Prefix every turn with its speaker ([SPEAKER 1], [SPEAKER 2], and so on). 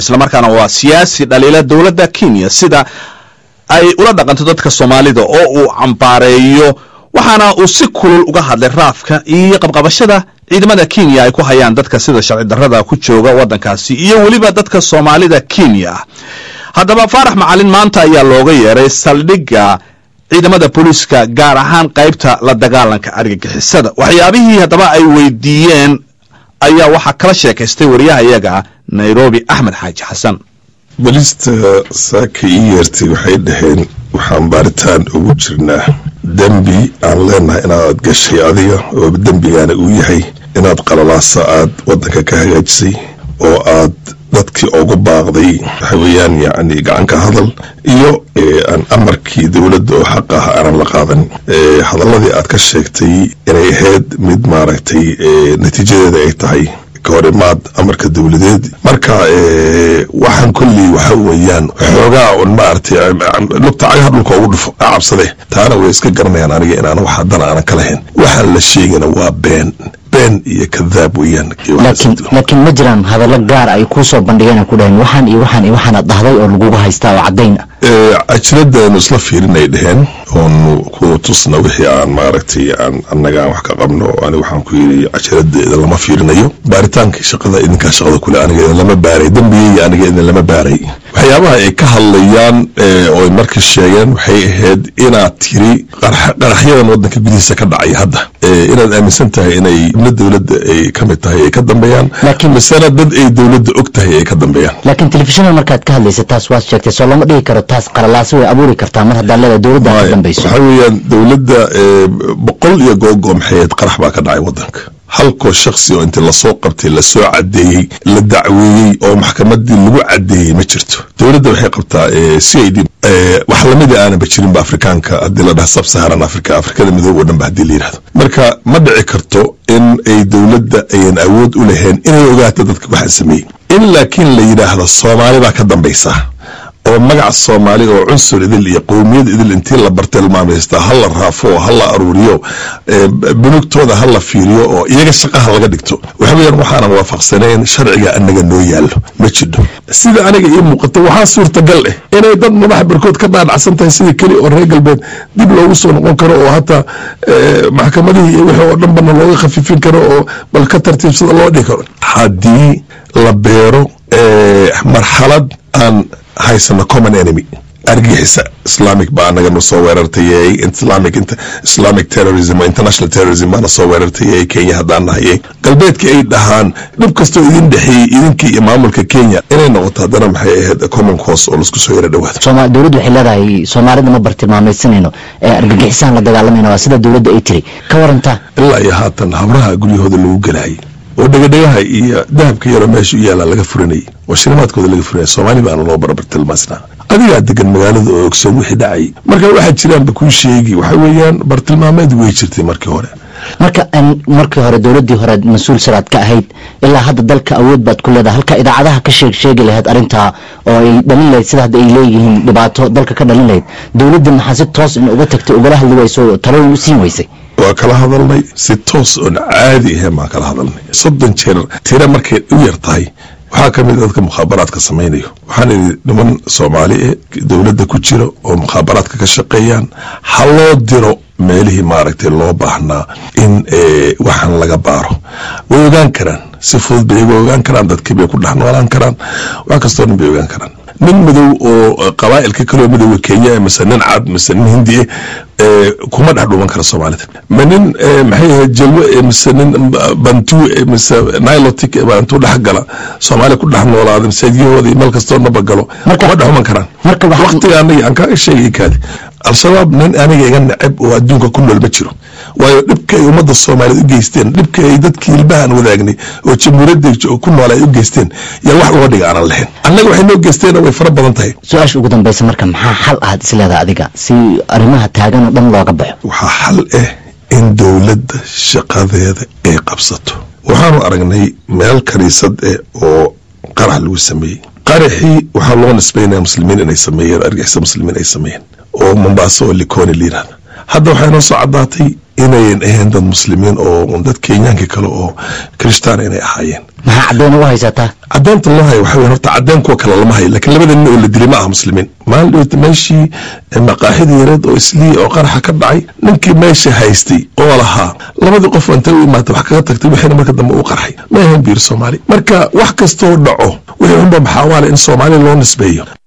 [SPEAKER 1] isla markaana waa siyaasi dhaliila dowladda Kenya sida ay ula dhaqanto dadka Soomaalida oo uu cambaareeyo waxaana uu si kulul uga hadlay raafka iyo qabqabashada ciidamada Kenya ay ku hayaan dadka sida sharci darrada ku jooga wadankaasi iyo waliba dadka Soomaalida Kenya. haddaba Faarax Macalin maanta ayaa looga yeeray saldhigga ciidamada booliska gaar ahaan qaybta la dagaalanka argagixisada. waxyaabihii haddaba ay weydiiyeen ayaa waxa kala sheekaystay wariyahayaga Nairobi Ahmed Xaaji Xasan.
[SPEAKER 2] balista saaka yeertay waxay dhaheen waxaan baaritaan ugu jirnaa dambi aan leenahay inaad gashay adiga oo dambigaana uu yahay inaad qalalaasa aad wadanka ka hagaajisay oo aad dadkii ugu baaqday waxa weeyaan yacni gacanka hadal iyo aan amarkii dowladda oo xaq ah aan la qaadan hadalladii aad ka sheegtay inay ahayd mid maaragtay natiijadeeda ay tahay كورمات أمريكا الدولية مركا وحن كلي وحويان حوجا والمارتي لقطة عيار لكوظف عبصده تعالى ويسك قرني أنا وحدنا أنا كلهن وحل الشيء أنا وابين بين يكذاب ويان
[SPEAKER 3] لكن مجرم هذا لقار أي كوسو بندقنا كلهن وحن الضهضي أو لجوها يستوى عدينا
[SPEAKER 2] أجلد نصلف في النيدهن هون كوتصنا وحي عن مارتي عن النجاح وحكا قمنا أنا وحن كوي أجلد إذا لما في النيو بارتانك شقة إن كشقة كل أنا جاي لما باري دمبي أنا جاي لما باري وحيابها كهالليان أو مركز الشيان وحي هاد إنا تيري قرحيا ودنك بديسة كدعي هذا إنا الأمسنتها إنا من الدولة كمتها كدم بيان لكن مسألة ضد أي دولة أكتها كدم بيان
[SPEAKER 3] لكن تلفزيون المركز كهاللي ستاس واسشك تسولم دي كرتاس قرلاسوي أبوري كرتامر هذا لا دولة كدم بيسو
[SPEAKER 2] حويا دولة بقول يا جوجو حياة قرح بقى كدعي ودنك halko shakhsi oo inta la soo qabtay la soo cadeeyay la dacweeyay oo maxkamadii lagu cadeeyay ma jirto dawladda waxay qabtaa CID wax la mid ah aan bajirin Afrikaanka hadii la dhaxsab Saharan Afrikada midoob oo dhan ba hadii la yiraahdo marka ma dhici karto in ay dawladda ay awood u leeyahay inay ogaato dadka wax sameeyay in laakiin la yiraahdo Soomaaliya ka dambaysa oo magaca Soomaali oo cunsur idil iyo qowmiyad idil intii la bartay maamulista hal raafo hal aruuriyo bunugtooda hal fiiriyo oo iyaga shaqaha laga dhigto waxaan waafaqsanayn sharciga anaga noo yaalo ma jiro sida aniga ii muuqato waxa suurtagal ah inay dad madax barkood ka dhaadhacsan tahay sidii kali oo reer galbeed dib loogu soo noqon karo oo hata maxkamadihi iyo wixii oo dhan bana looga khafifin karo oo bal ka tartiibsada loo dhigi karo hadii la beero marxalad aan haysana common enemy argixisa Islamic baa naga soo weerartay Islamic terrorism international terrorism baa soo weerartay Kenya hadaan nahay galbeedka ay dhahaan dib kasto idin dhaxay idinkii maamulka Kenya inay noqoto hadana maxay ahayd common cause oo isku soo yara dhawaad
[SPEAKER 3] dawladdu waxay leedahay Soomaalida ma bartilmaameedsanayno argixisaan la dagaalamayna sida dawladda ay tiri ka waranta
[SPEAKER 2] ilaa iyo haatan habraha guryahooda lagu galay oo dhagadaha iyo dahabka yar meesha yaala laga furanay oo shirmaadkooda laga furanay Soomaali baan loo bartilmaasna adiga degan magaalada oo ogsoon wixii dhacay marka waxa jiraan ba ku sheegi waxa weeyaan bartilmaameed way jirtay markii hore dawladii hore mas'uul saraad ka ahayd ilaa hadda dalka awood baad ku leedahay halka idaacadaha ka sheegi lahayd arinta oo ay dhalin lahayd sida hadda ay leeyihiin dhibaato dalka ka dhalin lahayd dawladda maxaa si toos in uga tagtay uga hadlayso talooyin u siin weysay وكلا هذا اللي ستوس عادي هي ما كلا هذا اللي صدق ترى مركي ويرتاي وحاكم ذلك مخابرات كسمينيو وحنا نمن صومالي دولة كوتشيرو ومخابرات كشقيان حلو ديرو ماله ماركتي لو باحنا إن وحنا لقبارو ويوغان كران سفود بيوغان كران دادكي بيكون نحن ولان كران وكستون بيوغان كران من مدو قبائل كلو مدو كينيا مثلا عاد مثلا هندي كوما دحدو من كره Soomaalida manin maxay jalwa مثلا bantu مثلا nailotic bantu dhaxgala Soomaali ku dhax noolaada masaajiyoodii meel kasto nabagalo kuma dhaxman karaan marka waqtiga aan ka sheegay kaadi al-shabaab nin aniga iga nacab oo adduunka ku nool ma jiro waayo dhibka ay ummadda Soomaaliyeed u geysteen dhibka ay dadkii ilbahan wadaagnay oo jamhuuriyadda ku nool ay u geysteen yaa wax uga dhigaan lahayn annaga waxay noo geysteen way fara badan tahay
[SPEAKER 3] su'aasha ugu dambaysa marka maxaa xal ah isleeda adiga si arimaha taagan dhan looga baxo
[SPEAKER 2] waxa xal ah in dawladda shaqadeeda ay qabsato waxaanu aragnay meel kaniisad oo qarax lagu sameeyay qaraxii waxa loo nisbeynaa muslimiin inay sameeyeen argixisada muslimiin ay sameeyeen oo Mombasa oo Likoni liiraan hadda waxay noo soo cadaatay inayn ahayn dad muslimiin oo dad kenyaanka kale oo kristaan inay ahaayeen.
[SPEAKER 3] maxaa cadeen ugu haysataa?
[SPEAKER 2] cadeynta loo hayo waxaa weeye horta cadeen kuwa kale lama hayo, laakiin labada nin oo la dilay ma aha muslimiin. maalin dhowta meeshii maqaaxidii yareed oo islii oo qaraxa ka dhacay, ninkii meesha haystay oo lahaa labadii qof intay u imaatay wax kaga tagtay wixiina marka dambe u qarxay ma ahayn biir Soomaali. marka wax kastoo dhaco wixii unba maxaa waale in Soomaali loo nisbeeyo.